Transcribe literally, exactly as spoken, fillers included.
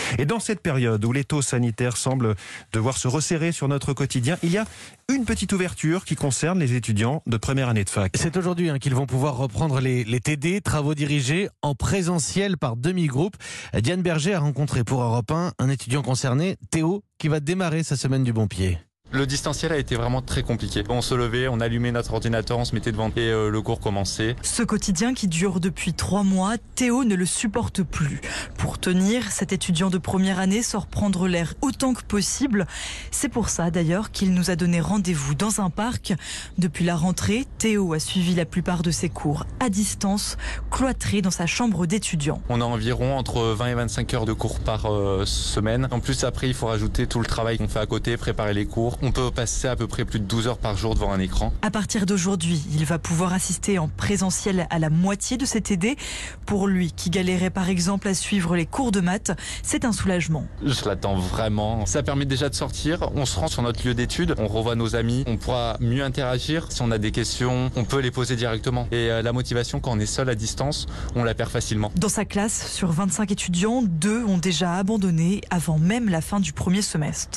Et dans cette période où les taux sanitaires semblent devoir se resserrer sur notre quotidien, il y a une petite ouverture qui concerne les étudiants de première année de fac. C'est aujourd'hui hein, qu'ils vont pouvoir reprendre les, les T D, travaux dirigés en présentiel par demi-groupe. Diane Berger a rencontré pour Europe un un étudiant concerné, Théo, qui va démarrer sa semaine du bon pied. Le distanciel a été vraiment très compliqué. On se levait, on allumait notre ordinateur, on se mettait devant et euh, le cours commençait. Ce quotidien qui dure depuis trois mois, Théo ne le supporte plus. Pour tenir, cet étudiant de première année sort prendre l'air autant que possible. C'est pour ça d'ailleurs qu'il nous a donné rendez-vous dans un parc. Depuis la rentrée, Théo a suivi la plupart de ses cours à distance, cloîtré dans sa chambre d'étudiant. On a environ entre vingt et vingt-cinq heures de cours par euh, semaine. En plus, après, il faut rajouter tout le travail qu'on fait à côté, préparer les cours. On peut passer à peu près plus de douze heures par jour devant un écran. À partir d'aujourd'hui, il va pouvoir assister en présentiel à la moitié de ses T D. Pour lui, qui galérait par exemple à suivre les cours de maths, c'est un soulagement. Je l'attends vraiment. Ça permet déjà de sortir. On se rend sur notre lieu d'études, on revoit nos amis, on pourra mieux interagir. Si on a des questions, on peut les poser directement. Et la motivation, quand on est seul à distance, on la perd facilement. Dans sa classe, sur vingt-cinq étudiants, deux ont déjà abandonné avant même la fin du premier semestre.